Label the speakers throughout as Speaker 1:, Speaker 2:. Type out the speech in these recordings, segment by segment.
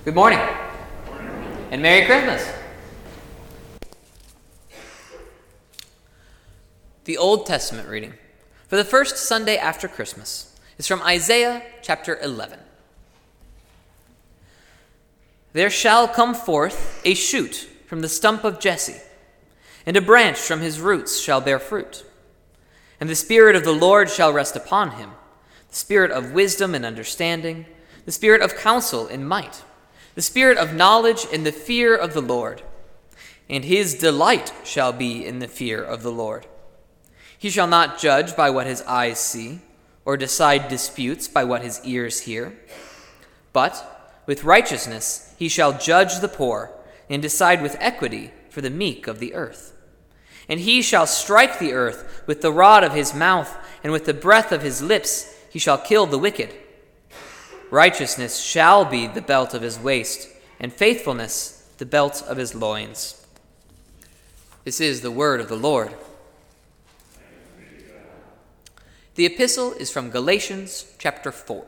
Speaker 1: Good morning, and Merry Christmas. The Old Testament reading for the first Sunday after Christmas is from Isaiah chapter 11. There shall come forth a shoot from the stump of Jesse, and a branch from his roots shall bear fruit. And the Spirit of the Lord shall rest upon him, the Spirit of wisdom and understanding, the Spirit of counsel and might, the Spirit of knowledge and the fear of the Lord. And his delight shall be in the fear of the Lord. He shall not judge by what his eyes see, or decide disputes by what his ears hear. But with righteousness he shall judge the poor, and decide with equity for the meek of the earth. And he shall strike the earth with the rod of his mouth, and with the breath of his lips he shall kill the wicked. Righteousness shall be the belt of his waist, and faithfulness the belt of his loins. This is the word of the Lord. The epistle is from Galatians chapter 4.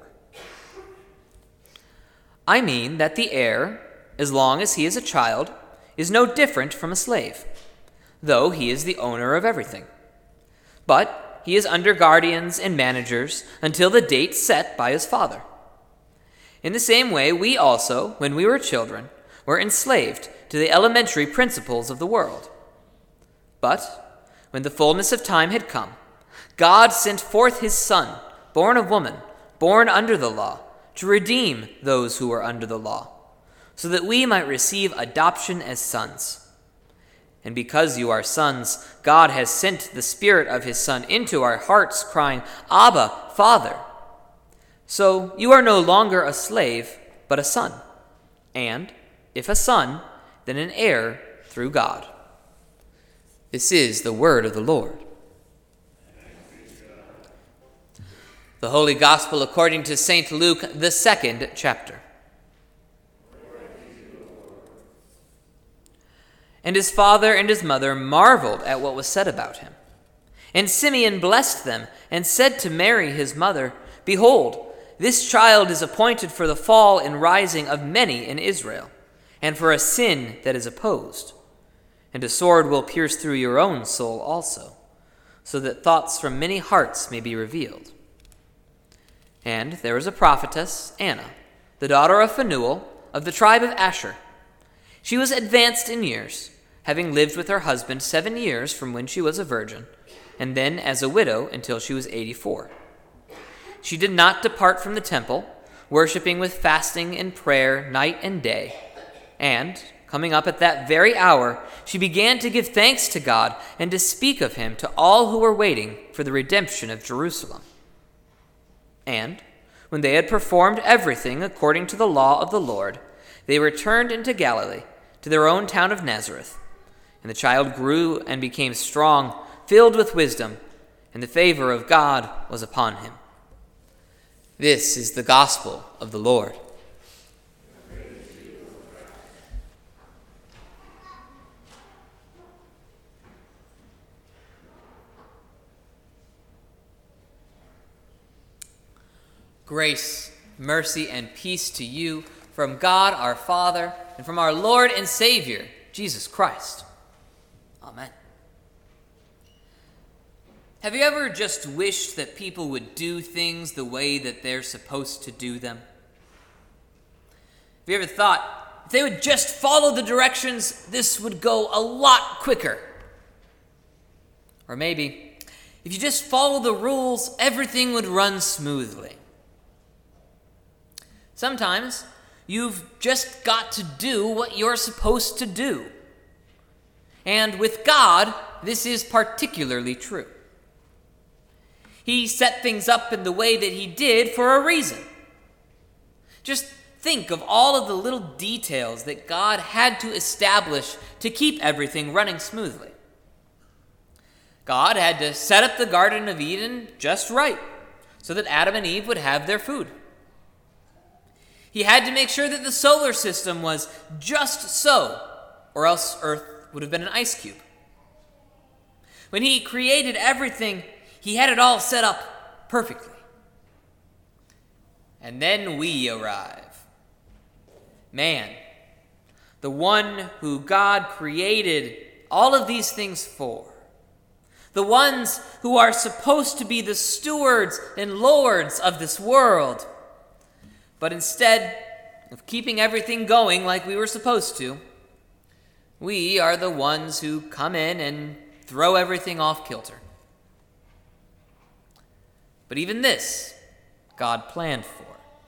Speaker 1: I mean that the heir, as long as he is a child, is no different from a slave, though he is the owner of everything. But he is under guardians and managers until the date set by his father. In the same way, we also, when we were children, were enslaved to the elementary principles of the world. But when the fullness of time had come, God sent forth his Son, born of woman, born under the law, to redeem those who were under the law, so that we might receive adoption as sons. And because you are sons, God has sent the Spirit of his Son into our hearts, crying, Abba, Father. So you are no longer a slave, but a son. And if a son, then an heir through God. This is the word of the Lord. The Holy Gospel according to St. Luke, the 2nd chapter. And his father and his mother marveled at what was said about him. And Simeon blessed them and said to Mary his mother, Behold, this child is appointed for the fall and rising of many in Israel, and for a sin that is opposed. And a sword will pierce through your own soul also, so that thoughts from many hearts may be revealed. And there was a prophetess, Anna, the daughter of Phanuel, of the tribe of Asher. She was advanced in years, having lived with her husband 7 years from when she was a virgin, and then as a widow until she was 84. She did not depart from the temple, worshiping with fasting and prayer night and day. And, coming up at that very hour, she began to give thanks to God and to speak of him to all who were waiting for the redemption of Jerusalem. And, when they had performed everything according to the law of the Lord, they returned into Galilee, to their own town of Nazareth. And the child grew and became strong, filled with wisdom, and the favor of God was upon him. This is the gospel of the Lord. Grace, mercy, and peace to you from God our Father and from our Lord and Savior, Jesus Christ. Amen. Have you ever just wished that people would do things the way that they're supposed to do them? Have you ever thought, if they would just follow the directions, this would go a lot quicker? Or maybe, if you just follow the rules, everything would run smoothly. Sometimes, you've just got to do what you're supposed to do. And with God, this is particularly true. He set things up in the way that he did for a reason. Just think of all of the little details that God had to establish to keep everything running smoothly. God had to set up the Garden of Eden just right so that Adam and Eve would have their food. He had to make sure that the solar system was just so, or else Earth would have been an ice cube. When he created everything, he had it all set up perfectly. And then we arrive. man, the one who God created all of these things for, the ones who are supposed to be the stewards and lords of this world. But instead of keeping everything going like we were supposed to, we are the ones who come in and throw everything off kilter. But even this, God planned for.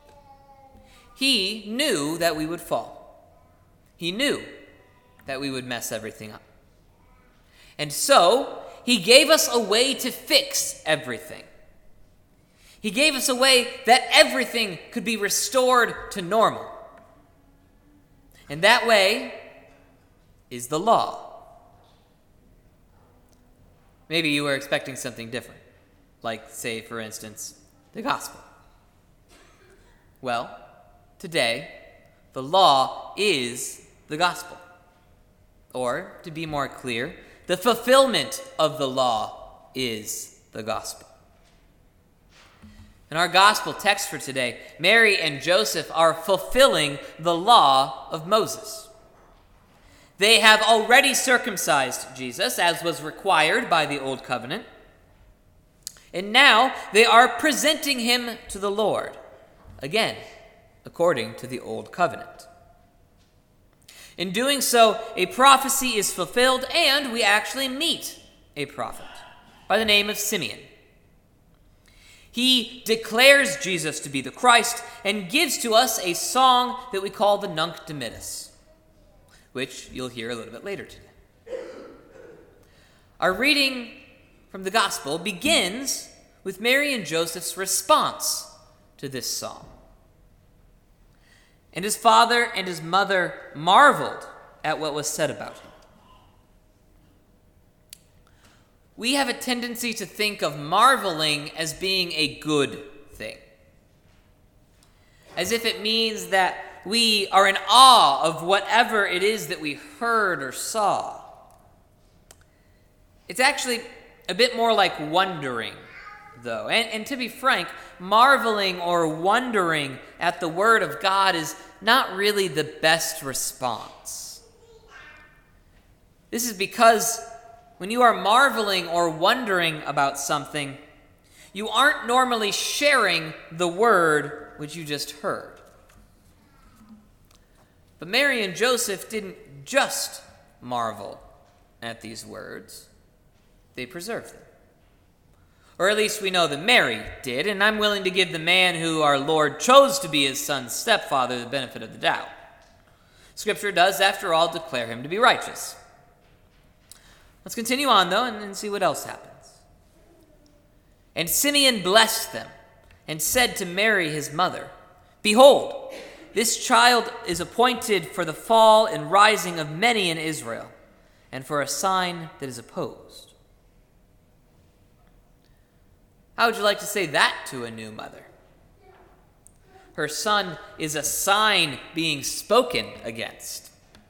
Speaker 1: He knew that we would fall. He knew that we would mess everything up. And so, he gave us a way to fix everything. He gave us a way that everything could be restored to normal. And that way is the law. Maybe you were expecting something different, like, say, for instance, the gospel. Well, today, the law is the gospel. Or, to be more clear, the fulfillment of the law is the gospel. In our gospel text for today, Mary and Joseph are fulfilling the law of Moses. They have already circumcised Jesus, as was required by the Old Covenant, and now they are presenting him to the Lord, again, according to the Old Covenant. In doing so, a prophecy is fulfilled, and we actually meet a prophet by the name of Simeon. He declares Jesus to be the Christ and gives to us a song that we call the Nunc Dimittis, which you'll hear a little bit later today. Our reading from the Gospel begins with Mary and Joseph's response to this song. And his father and his mother marveled at what was said about him. We have a tendency to think of marveling as being a good thing, as if it means that we are in awe of whatever it is that we heard or saw. It's actually a bit more like wondering, though. And to be frank, marveling or wondering at the Word of God is not really the best response. This is because when you are marveling or wondering about something, you aren't normally sharing the word which you just heard. But Mary and Joseph didn't just marvel at these words, they preserved them. Or at least we know that Mary did, and I'm willing to give the man who our Lord chose to be his son's stepfather the benefit of the doubt. Scripture does, after all, declare him to be righteous. Let's continue on, though, and see what else happens. And Simeon blessed them and said to Mary his mother, "Behold, this child is appointed for the fall and rising of many in Israel, and for a sign that is opposed." How would you like to say that to a new mother? Her son is a sign being spoken against.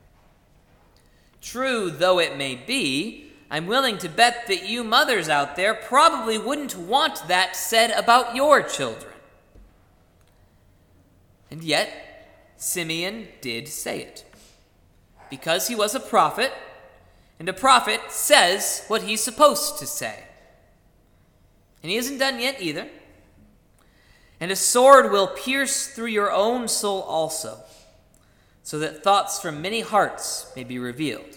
Speaker 1: True though it may be, I'm willing to bet that you mothers out there probably wouldn't want that said about your children. And yet, Simeon did say it, because he was a prophet, and a prophet says what he's supposed to say. And he isn't done yet either. And a sword will pierce through your own soul also, so that thoughts from many hearts may be revealed.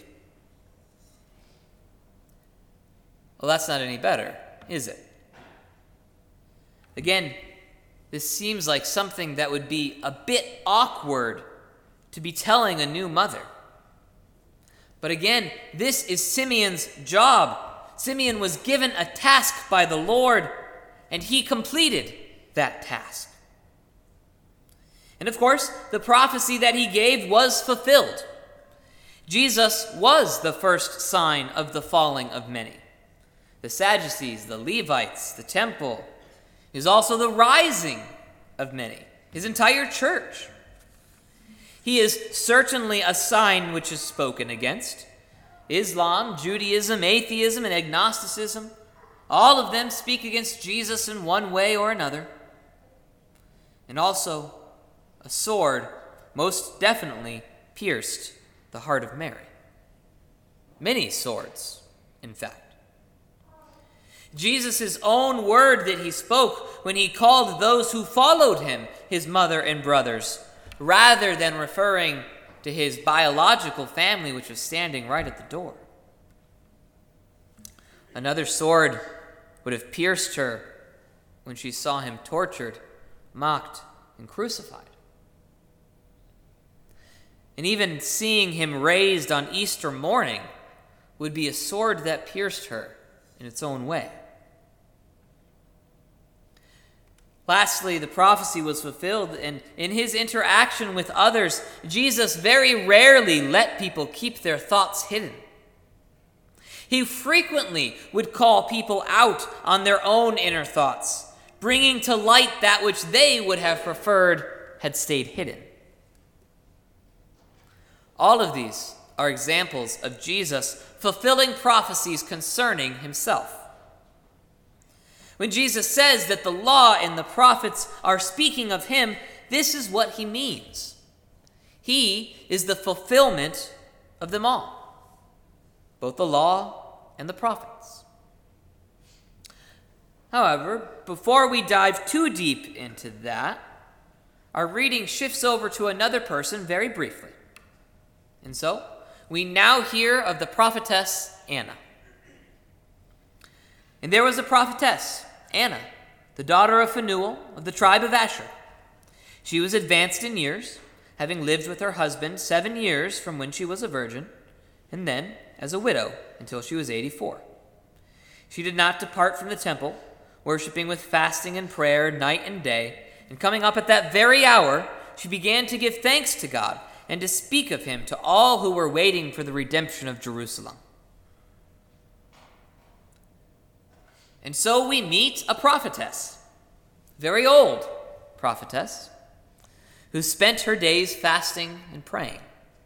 Speaker 1: Well, that's not any better, is it? Again, this seems like something that would be a bit awkward to be telling a new mother. But again, this is Simeon's job. Simeon was given a task by the Lord, and he completed that task. And of course, the prophecy that he gave was fulfilled. Jesus was the first sign of the falling of many. The Sadducees, the Levites, the temple, is also the rising of many, his entire church. He is certainly a sign which is spoken against. Islam, Judaism, atheism, and agnosticism, all of them speak against Jesus in one way or another. And also a sword most definitely pierced the heart of Mary. Many swords, in fact. Jesus' own word that he spoke when he called those who followed him his mother and brothers, rather than referring to his biological family, which was standing right at the door. Another sword would have pierced her when she saw him tortured, mocked, and crucified. And even seeing him raised on Easter morning would be a sword that pierced her in its own way. Lastly, the prophecy was fulfilled, and in his interaction with others, Jesus very rarely let people keep their thoughts hidden. He frequently would call people out on their own inner thoughts, bringing to light that which they would have preferred had stayed hidden. All of these are examples of Jesus fulfilling prophecies concerning himself. When Jesus says that the law and the prophets are speaking of him, this is what he means. He is the fulfillment of them all, both the law and the prophets. However, before we dive too deep into that, our reading shifts over to another person very briefly. And so, we now hear of the prophetess Anna. And there was a prophetess, Anna, the daughter of Phanuel of the tribe of Asher. She was advanced in years, having lived with her husband 7 years from when she was a virgin, and then as a widow until she was 84. She did not depart from the temple, worshiping with fasting and prayer night and day, and coming up at that very hour, she began to give thanks to God and to speak of him to all who were waiting for the redemption of Jerusalem. And so we meet a prophetess, very old prophetess, who spent her days fasting and praying.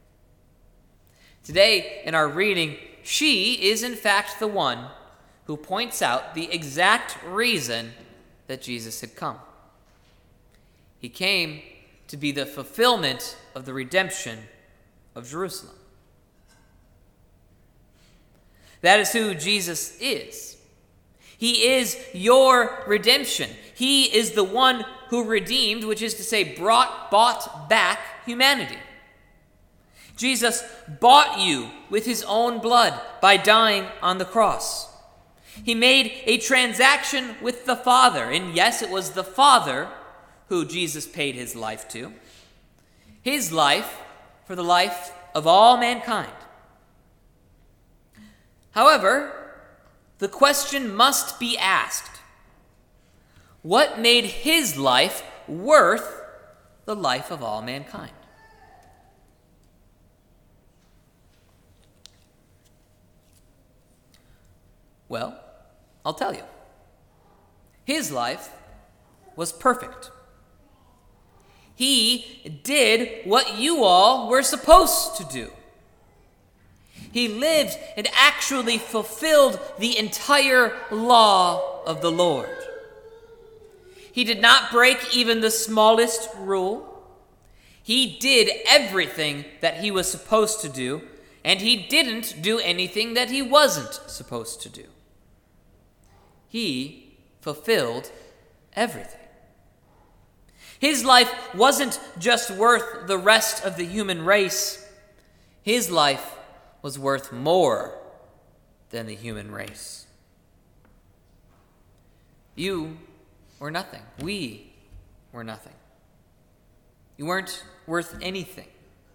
Speaker 1: Today, in our reading, she is in fact the one who points out the exact reason that Jesus had come. He came to be the fulfillment of the redemption of Jerusalem. That is who Jesus is. He is your redemption. He is the one who redeemed, which is to say, bought back humanity. Jesus bought you with his own blood by dying on the cross. He made a transaction with the Father, and yes, it was the Father who Jesus paid his life to. His life for the life of all mankind. However, the question must be asked: what made his life worth the life of all mankind? Well, I'll tell you. His life was perfect. He did what you all were supposed to do. He lived and actually fulfilled the entire law of the Lord. He did not break even the smallest rule. He did everything that he was supposed to do, and he didn't do anything that he wasn't supposed to do. He fulfilled everything. His life wasn't just worth the rest of the human race. His life was worth more than the human race. You were nothing. We were nothing. You weren't worth anything.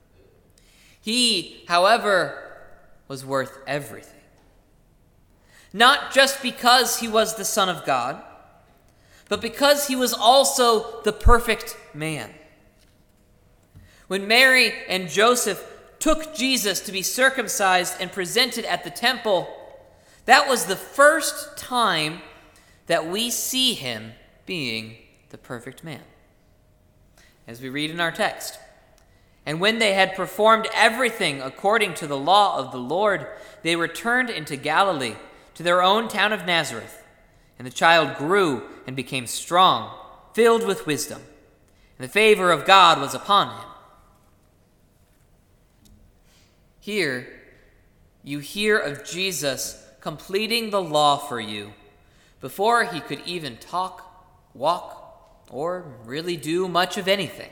Speaker 1: He, however, was worth everything. Not just because he was the Son of God, but because he was also the perfect man. When Mary and Joseph took Jesus to be circumcised and presented at the temple, that was the first time that we see him being the perfect man. As we read in our text, and when they had performed everything according to the law of the Lord, they returned into Galilee, to their own town of Nazareth. And the child grew and became strong, filled with wisdom, and the favor of God was upon him. Here, you hear of Jesus completing the law for you before he could even talk, walk, or really do much of anything.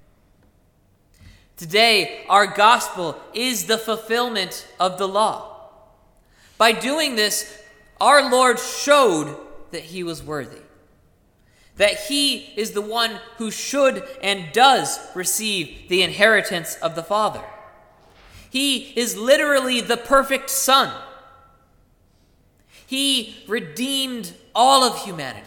Speaker 1: Today, our gospel is the fulfillment of the law. By doing this, our Lord showed that he was worthy, that he is the one who should and does receive the inheritance of the Father. He is literally the perfect Son. He redeemed all of humanity.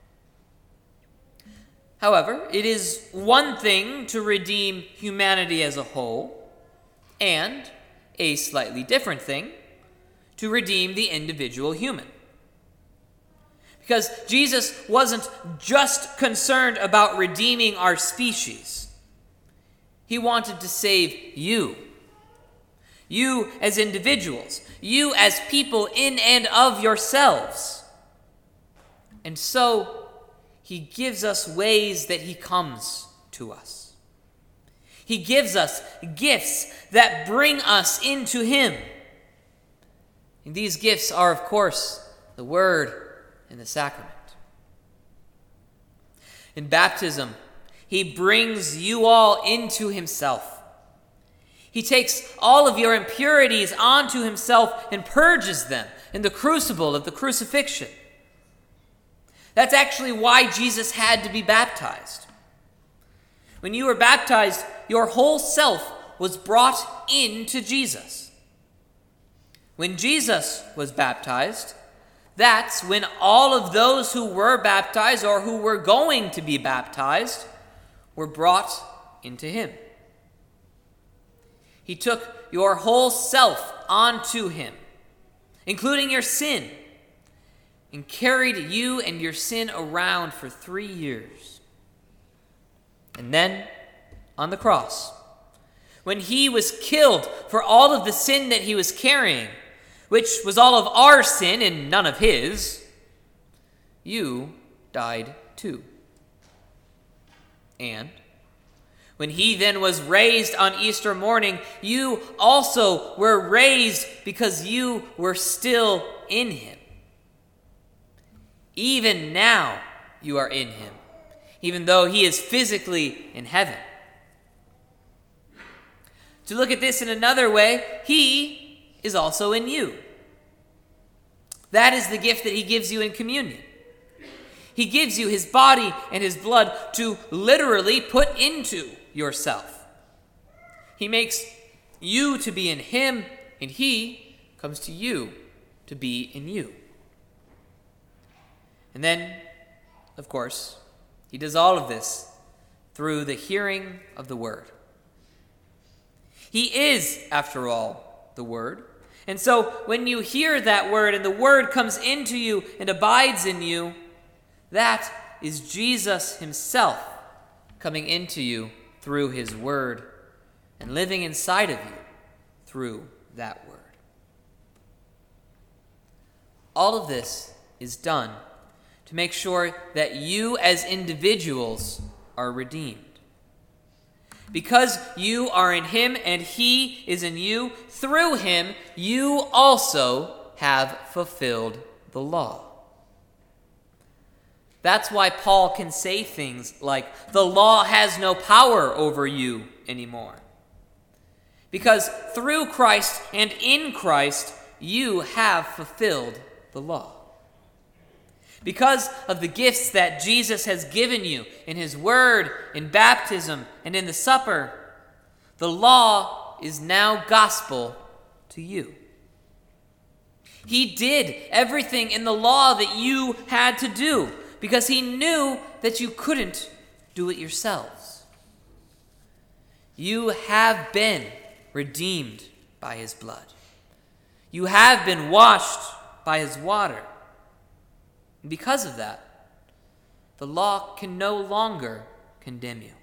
Speaker 1: However, it is one thing to redeem humanity as a whole, and a slightly different thing to redeem the individual human. Because Jesus wasn't just concerned about redeeming our species. He wanted to save you. You as individuals. You as people in and of yourselves. And so, he gives us ways that he comes to us. He gives us gifts that bring us into him. And these gifts are, of course, the Word and the sacrament. In baptism, he brings you all into himself. He takes all of your impurities onto himself and purges them in the crucible of the crucifixion. That's actually why Jesus had to be baptized. When you were baptized, your whole self was brought into Jesus. When Jesus was baptized, that's when all of those who were baptized or who were going to be baptized were brought into him. He took your whole self onto him, including your sin, and carried you and your sin around for 3 years. And then, on the cross, when he was killed for all of the sin that he was carrying, which was all of our sin and none of his, you died too. And when he then was raised on Easter morning, you also were raised because you were still in him. Even now you are in him, even though he is physically in heaven. To look at this in another way, he is also in you. That is the gift that he gives you in communion. He gives you his body and his blood to literally put into yourself. He makes you to be in him, and he comes to you to be in you. And then, of course, he does all of this through the hearing of the word. He is, after all, the Word. And so when you hear that word and the word comes into you and abides in you, that is Jesus himself coming into you through his word and living inside of you through that word. All of this is done to make sure that you as individuals are redeemed. Because you are in him and he is in you, through him you also have fulfilled the law. That's why Paul can say things like, the law has no power over you anymore. Because through Christ and in Christ, you have fulfilled the law. Because of the gifts that Jesus has given you in his word, in baptism, and in the supper, the law is now gospel to you. He did everything in the law that you had to do because he knew that you couldn't do it yourselves. You have been redeemed by his blood. You have been washed by his water. And because of that, the law can no longer condemn you.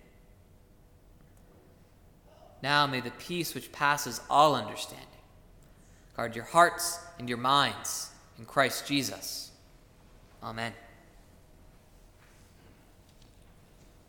Speaker 1: Now may the peace which passes all understanding guard your hearts and your minds in Christ Jesus. Amen.